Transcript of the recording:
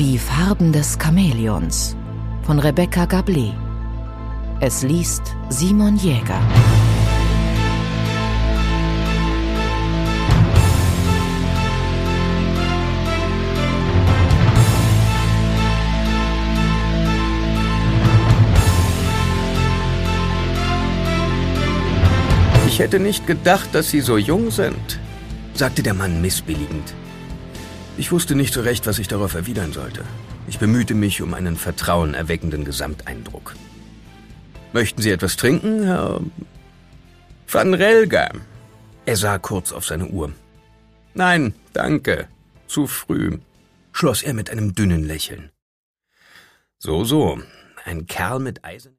Die Farben des Chamäleons von Rebecca Gablé. Es liest Simon Jäger. »Ich hätte nicht gedacht, dass Sie so jung sind«, sagte der Mann missbilligend. Ich wusste nicht so recht, was ich darauf erwidern sollte. Ich bemühte mich um einen vertrauenerweckenden Gesamteindruck. »Möchten Sie etwas trinken, Herr Van Relga?« Er sah kurz auf seine Uhr. »Nein, danke. Zu früh«, schloss er mit einem dünnen Lächeln. So, ein Kerl mit Eisen...